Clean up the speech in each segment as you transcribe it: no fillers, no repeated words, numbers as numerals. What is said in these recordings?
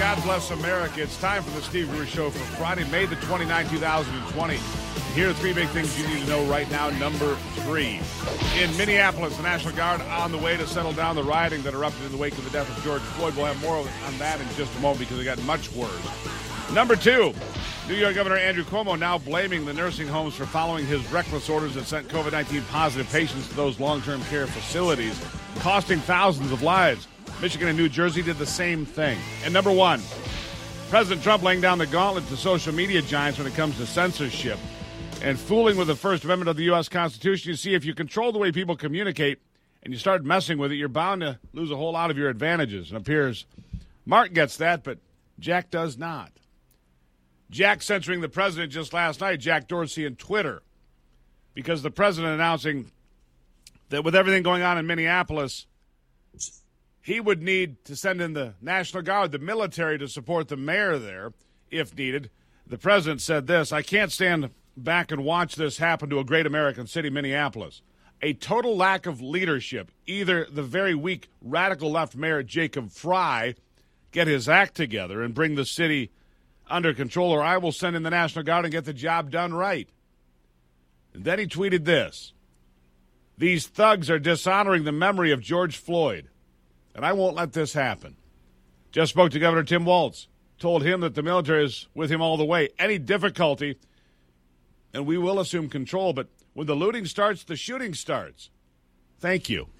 God bless America. It's time for the Steve Brewer Show for Friday, May the 29th, 2020. Here are three big things you need to know right now. Number 3. In Minneapolis, the National Guard on the way to settle down the rioting that erupted in the wake of the death of George Floyd. We'll have more on that in just a moment because it got much worse. Number 2. New York Governor Andrew Cuomo now blaming the nursing homes for following his reckless orders that sent COVID-19 positive patients to those long-term care facilities, costing thousands of lives. Michigan and New Jersey did the same thing. And number 1, President Trump laying down the gauntlet to social media giants when it comes to censorship and fooling with the First Amendment of the U.S. Constitution. You see, if you control the way people communicate and you start messing with it, you're bound to lose a whole lot of your advantages. And it appears Mark gets that, but Jack does not. Jack censoring the president just last night, Jack Dorsey and Twitter, because the president announcing that with everything going on in Minneapolis, he would need to send in the National Guard, the military, to support the mayor there if needed. The president said this: "I can't stand back and watch this happen to a great American city, Minneapolis. A total lack of leadership. Either the very weak radical left mayor Jacob Fry get his act together and bring the city under control, or I will send in the National Guard and get the job done right." And then he tweeted this: "These thugs are dishonoring the memory of George Floyd, and I won't let this happen. Just spoke to Governor Tim Walz, told him that the military is with him all the way. Any difficulty, and we will assume control, but when the looting starts, the shooting starts. Thank you."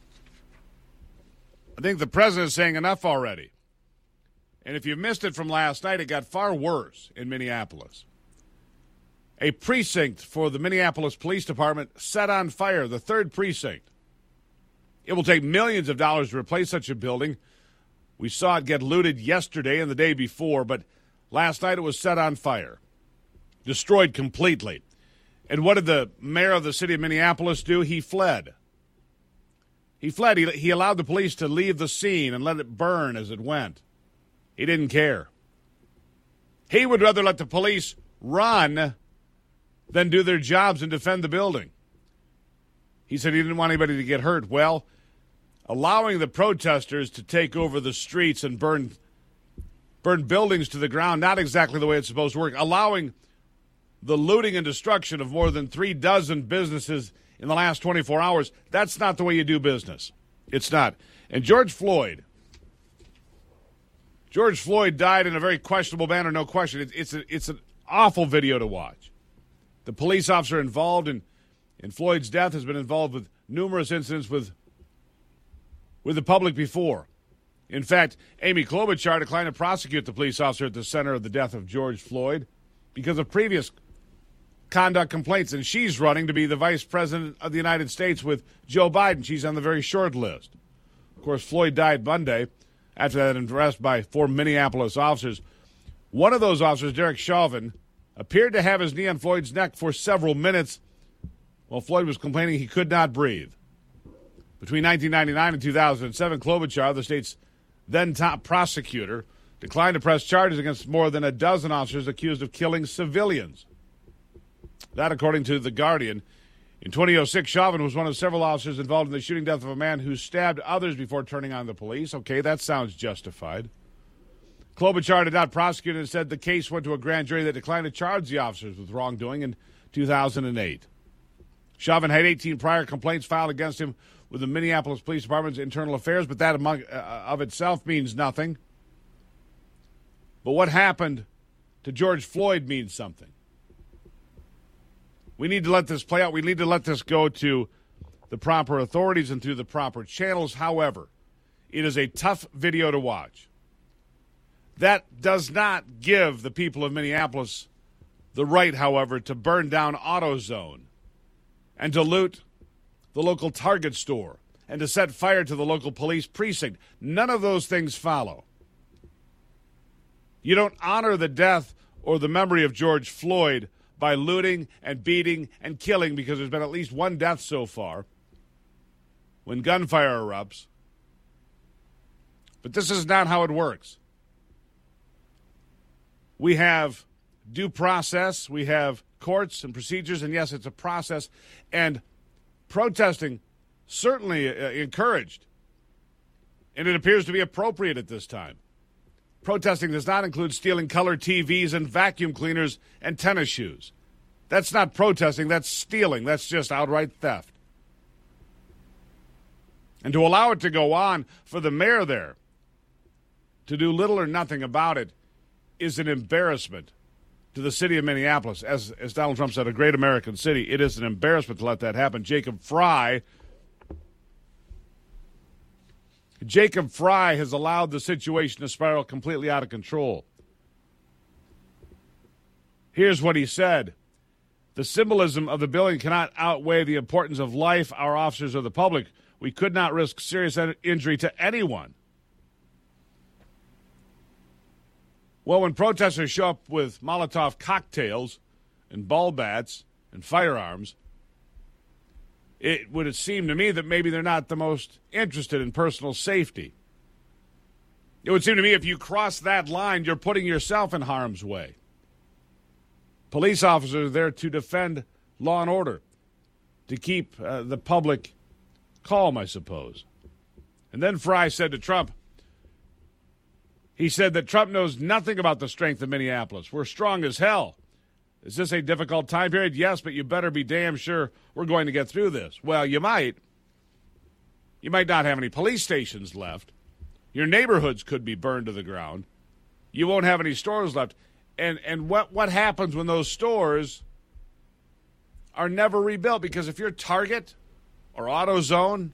I think the president is saying enough already. And if you missed it from last night, it got far worse in Minneapolis. A precinct for the Minneapolis Police Department set on fire, the 3rd precinct. It will take millions of dollars to replace such a building. We saw it get looted yesterday and the day before, but last night it was set on fire, destroyed completely. And what did the mayor of the city of Minneapolis do? He fled. He fled. He allowed the police to leave the scene and let it burn as it went. He didn't care. He would rather let the police run than do their jobs and defend the building. He said he didn't want anybody to get hurt. Well, allowing the protesters to take over the streets and burn buildings to the ground, not exactly the way it's supposed to work. Allowing the looting and destruction of more than 36 businesses in the last 24 hours, that's not the way you do business. It's not. And George Floyd died in a very questionable manner, no question. It's an awful video to watch. The police officer involved in Floyd's death has been involved with numerous incidents with the public before. In fact, Amy Klobuchar declined to prosecute the police officer at the center of the death of George Floyd because of previous conduct complaints, and she's running to be the vice president of the United States with Joe Biden. She's on the very short list. Of course, Floyd died Monday after that arrest by 4 Minneapolis officers. One of those officers, Derek Chauvin, appeared to have his knee on Floyd's neck for several minutes while Floyd was complaining he could not breathe. Between 1999 and 2007, Klobuchar, the state's then top prosecutor, declined to press charges against more than a dozen officers accused of killing civilians. That, according to The Guardian. In 2006, Chauvin was one of several officers involved in the shooting death of a man who stabbed others before turning on the police. Okay, that sounds justified. Klobuchar did not prosecute and said the case went to a grand jury that declined to charge the officers with wrongdoing in 2008. Chauvin had 18 prior complaints filed against him with the Minneapolis Police Department's internal affairs, but that of itself means nothing. But what happened to George Floyd means something. We need to let this play out. We need to let this go to the proper authorities and through the proper channels. However, it is a tough video to watch. That does not give the people of Minneapolis the right, however, to burn down AutoZone and to loot the local Target store and to set fire to the local police precinct. None of those things follow. You don't honor the death or the memory of George Floyd by looting and beating and killing, because there's been at least one death so far when gunfire erupts. But this is not how it works. We have due process, we have courts and procedures, and yes, it's a process. And protesting certainly encouraged, and it appears to be appropriate at this time. Protesting does not include stealing color TVs and vacuum cleaners and tennis shoes. That's not protesting, that's stealing. That's just outright theft. And to allow it to go on for the mayor there to do little or nothing about it is an embarrassment to the city of Minneapolis. As Donald Trump said, a great American city. It is an embarrassment to let that happen. Jacob Frey has allowed the situation to spiral completely out of control. Here's what he said. The symbolism of the building cannot outweigh the importance of life, our officers, or the public. We could not risk serious injury to anyone. Well, when protesters show up with Molotov cocktails and ball bats and firearms, it would seem to me that maybe they're not the most interested in personal safety. It would seem to me if you cross that line, you're putting yourself in harm's way. Police officers are there to defend law and order, to keep the public calm, I suppose. And then Frey said to Trump, he said that Trump knows nothing about the strength of Minneapolis. We're strong as hell. Is this a difficult time period? Yes, but you better be damn sure we're going to get through this. Well, you might. You might not have any police stations left. Your neighborhoods could be burned to the ground. You won't have any stores left. And what happens when those stores are never rebuilt? Because if you're Target or AutoZone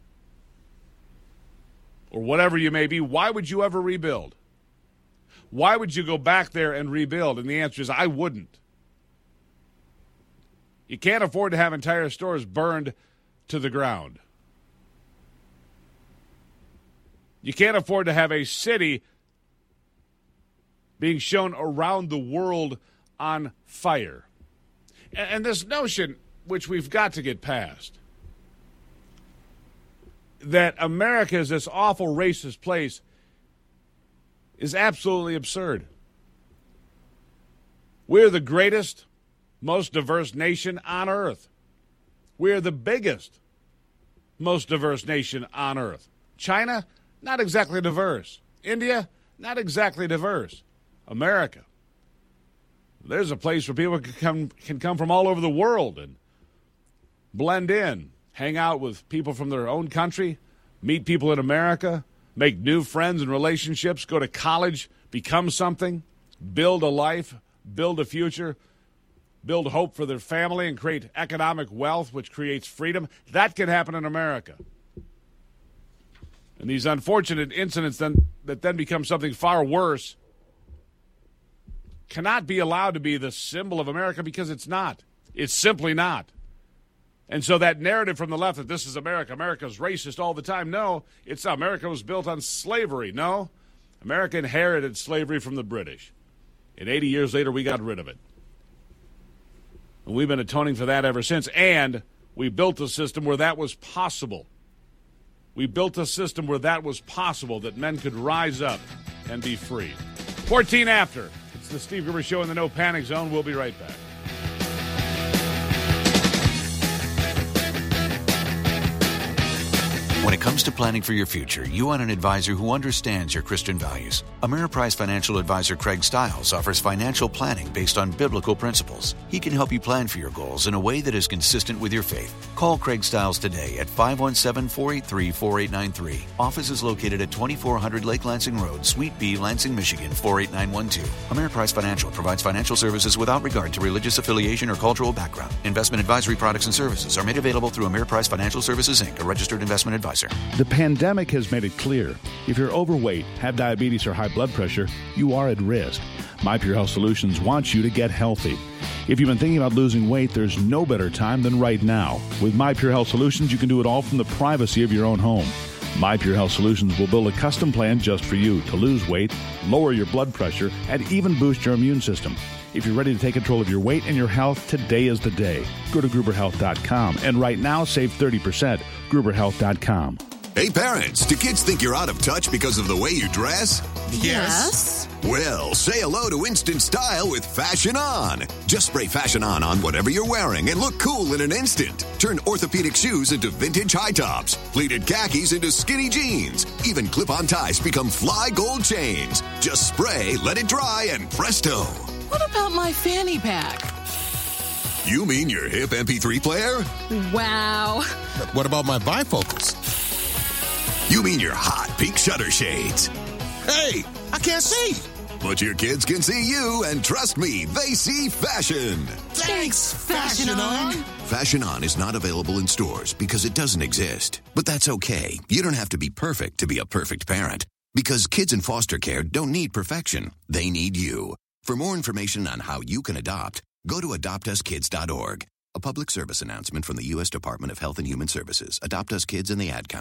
or whatever you may be, why would you ever rebuild? Why would you go back there and rebuild? And the answer is, I wouldn't. You can't afford to have entire stores burned to the ground. You can't afford to have a city being shown around the world on fire. And this notion, which we've got to get past, that America is this awful racist place is absolutely absurd. We're the greatest, most diverse nation on earth. We're the biggest, most diverse nation on earth. China, not exactly diverse. India, not exactly diverse. America, there's a place where people can come from all over the world and blend in, hang out with people from their own country, meet people in America, make new friends and relationships, go to college, become something, build a life, build a future, build hope for their family, and create economic wealth, which creates freedom. That can happen in America. And these unfortunate incidents that then become something far worse cannot be allowed to be the symbol of America, because it's not. It's simply not. And so that narrative from the left that this is America, America's racist all the time, no, it's not. America was built on slavery. No, America inherited slavery from the British. And 80 years later, we got rid of it. And we've been atoning for that ever since. And we built a system where that was possible. We built a system where that was possible, that men could rise up and be free. 14 after. It's the Steve Gruber Show in the No Panic Zone. We'll be right back. When it comes to planning for your future, you want an advisor who understands your Christian values. Ameriprise financial advisor Craig Stiles offers financial planning based on biblical principles. He can help you plan for your goals in a way that is consistent with your faith. Call Craig Stiles today at 517-483-4893. Office is located at 2400 Lake Lansing Road, Suite B, Lansing, Michigan, 48912. Ameriprise Financial provides financial services without regard to religious affiliation or cultural background. Investment advisory products and services are made available through Ameriprise Financial Services, Inc., a registered investment advisor. The pandemic has made it clear. If you're overweight, have diabetes, or high blood pressure, you are at risk. My Pure Health Solutions wants you to get healthy. If you've been thinking about losing weight, there's no better time than right now. With My Pure Health Solutions, you can do it all from the privacy of your own home. My Pure Health Solutions will build a custom plan just for you to lose weight, lower your blood pressure, and even boost your immune system. If you're ready to take control of your weight and your health, today is the day. Go to GruberHealth.com and right now save 30%. GruberHealth.com. Hey, parents, do kids think you're out of touch because of the way you dress? Yes. Well, say hello to instant style with Fashion On. Just spray Fashion On whatever you're wearing and look cool in an instant. Turn orthopedic shoes into vintage high tops, pleated khakis into skinny jeans. Even clip-on ties become fly gold chains. Just spray, let it dry, and presto. What about my fanny pack? You mean your hip MP3 player? Wow. What about my bifocals? You mean your hot pink shutter shades? Hey, I can't see. But your kids can see you, and trust me, they see fashion. Thanks, Fashion On. Fashion On is not available in stores because it doesn't exist. But that's okay. You don't have to be perfect to be a perfect parent. Because kids in foster care don't need perfection. They need you. For more information on how you can adopt, go to adoptuskids.org. A public service announcement from the U.S. Department of Health and Human Services. Adopt Us Kids and the Ad Council.